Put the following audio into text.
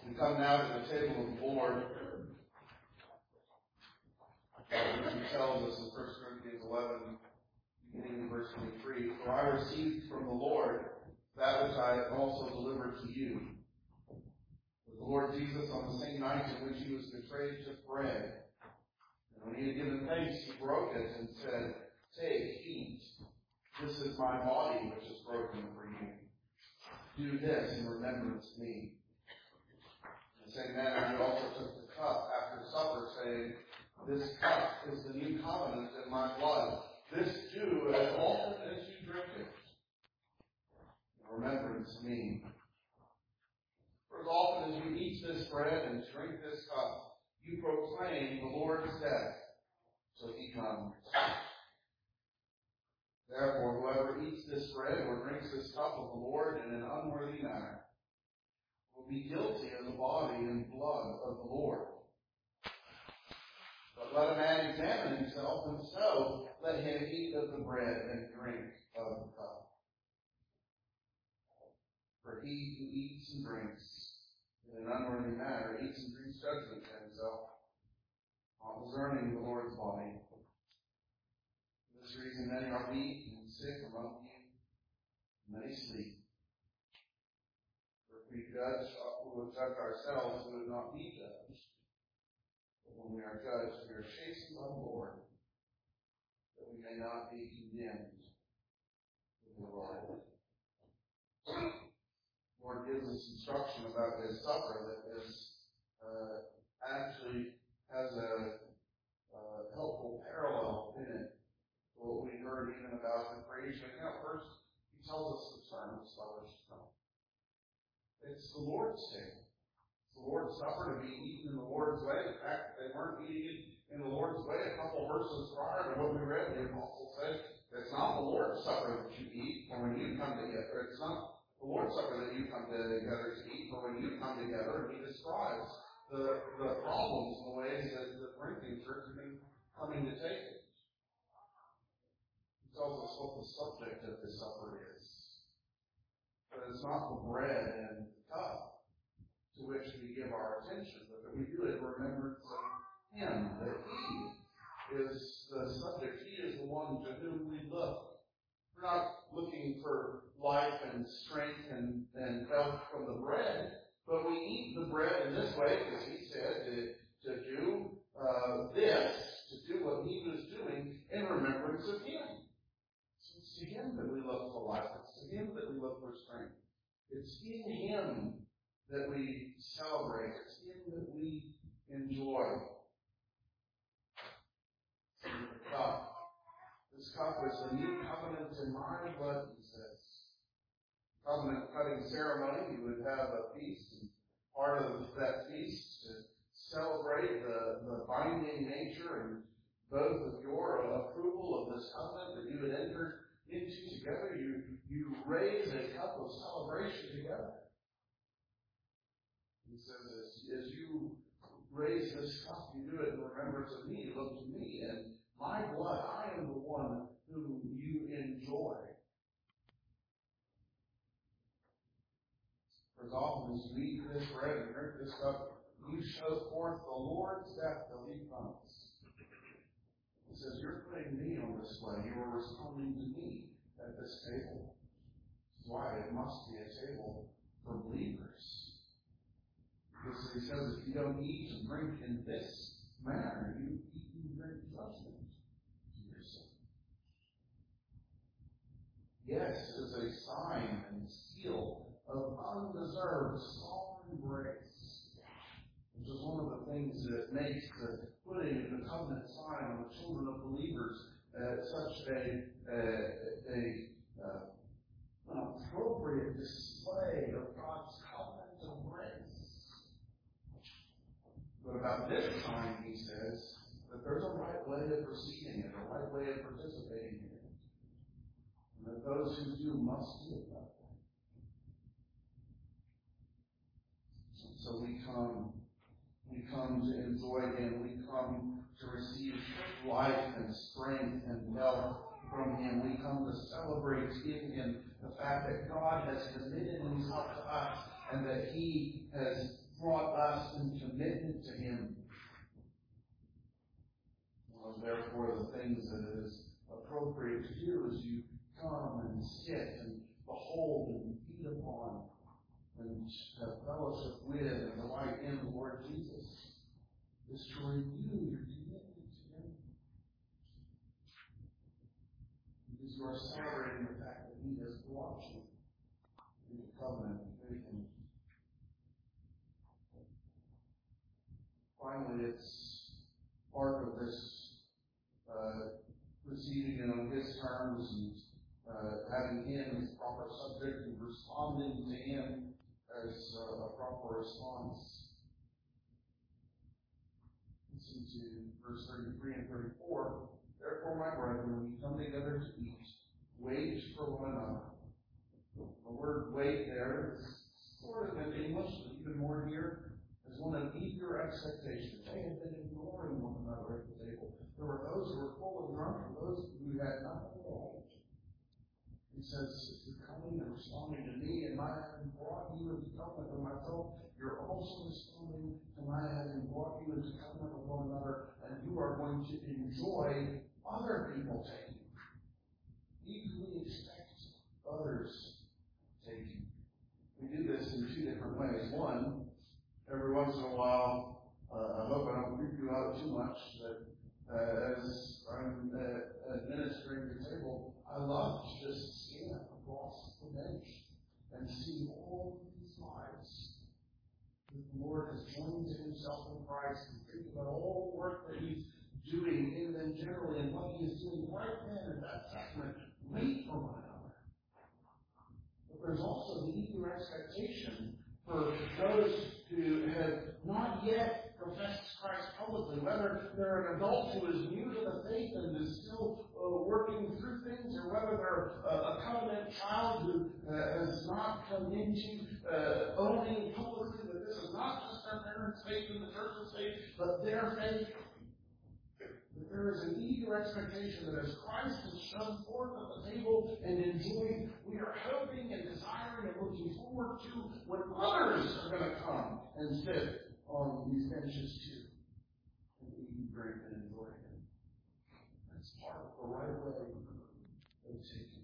We come now to the table of the Lord. He tells us in 1 Corinthians 11, beginning in verse 23, "For I received from the Lord that which I also delivered to you. The Lord Jesus, on the same night in which he was betrayed, took bread. And when he had given thanks, he broke it and said, 'Take, eat. This is my body, which is broken for you. Do this in remembrance of me.' In the same manner, he also took the cup after supper, saying, 'This cup is the new covenant in my blood. This do as often as you drink it in remembrance of me.' For as often as you eat this bread and drink this cup, you proclaim the Lord's death till he comes. Therefore, whoever eats this bread or drinks this cup of the Lord in an unworthy manner will be guilty of the body and blood of the Lord. But let a man examine himself, and so let him eat of the bread and drink of the cup. For he who eats and drinks in an unworthy manner eats and drinks judgment to himself, not discerning the Lord's body. For this reason many are weak and sick among you, and many sleep. For if we would judge ourselves, we would not be judged. But when we are judged, we are chastened by the Lord, that we may not be condemned with the world. The Lord gives us instruction about his supper that is actually has a helpful parallel in it to what we heard even about the creation. First, he tells us the terms by which to come. It's the Lord's table. It's the Lord's supper to be eaten in the Lord's way. The fact that they weren't eating it in the Lord's way, a couple verses prior to what we read, the apostle said, it's not the Lord's supper that you eat, or when you come together. It's not the Lord's supper that you come together to eat, but when you come together, he describes the problems and the ways that the Corinthian church has been coming to take it. He tells us what the subject of this supper is. But it's not the bread and the cup to which we give our attention, but that we do it in remembrance of him, that he is the subject. He is the one to whom we look. We're not looking for life and strength and health from the bread, but we eat the bread in this way because he said to do to do what he was doing in remembrance of him. So it's to him that we look for life. It's to him that we look for strength. It's in him that we celebrate. It's him that we enjoy. The cup. This cup is the new covenant in my blood, he says. Covenant cutting ceremony, you would have a feast, and part of that feast to celebrate the binding nature and both of your approval of this covenant that you had entered into together. You raise a cup of celebration together. He says, as you raise this cup, you do it in remembrance of me. Look to me, and my blood, I am the one whom you enjoy. For as often as you eat this bread and drink this cup, you show forth the Lord's death till he comes. He says, you're putting me on display. You are responding to me at this table. This is why it must be a table for believers. Because he says, if you don't eat and drink in this manner, you eat and drink judgment to yourself. Yes, it is a sign and seal of undeserved sovereign grace, which is one of the things that makes the putting of the covenant sign on the children of believers such an appropriate display of God's covenant of grace. But about this sign, he says, that there's a right way of receiving it, a right way of participating in it. And that those who do must do it that way. So we come to enjoy him. We come to receive life and strength and health from him. We come to celebrate in him the fact that God has committed himself to us and that he has brought everlasting commitment to Him. Therefore, the things that it is appropriate to do as you come and sit and behold and feed upon and have fellowship with and delight in the Lord Jesus is to renew your commitment to Him. Because you are celebrating the fact that He has brought you into covenant with Him. Finally, it's part of this receiving it on His terms and having Him as proper subject and responding to Him as a proper response. Listen to verse 33 and 34. Therefore, my brethren, when you come together to eat, wait for one another. The word wait there is sort of in English, but even more here, as one of eager expectation. They had been ignoring one another at the table. There were those who were full and drunk, and those who had nothing at all. He says, if you're coming and responding to me, and my having brought you into covenant with myself, you're also responding to my having brought you into covenant with one another, and you are going to enjoy other people taking. Eagerly expect others taking. We do this in two different ways. One, every once in a while, I hope I don't creep you out too much, but as I'm administering the table, I love to just scan across the bench and see all these lives that the Lord has joined to Himself in Christ, and think about all the work that He's doing in them generally and what He is doing right then in that sacrament. Wait for one another. But there's also the eager expectation for those who have not yet professed Christ publicly, whether they're an adult who is new to the faith and is still working through things, or whether they're a covenant child who has not come into owning publicly that this is not just their parents' faith and the church's faith, but their faith. That there is an eager expectation that as Christ is shown forth at the table and enjoyed, we are hoping and desiring and looking forward to when others are going to come and sit on these benches too, and eat and drink and enjoy Him. That's part of the right way of taking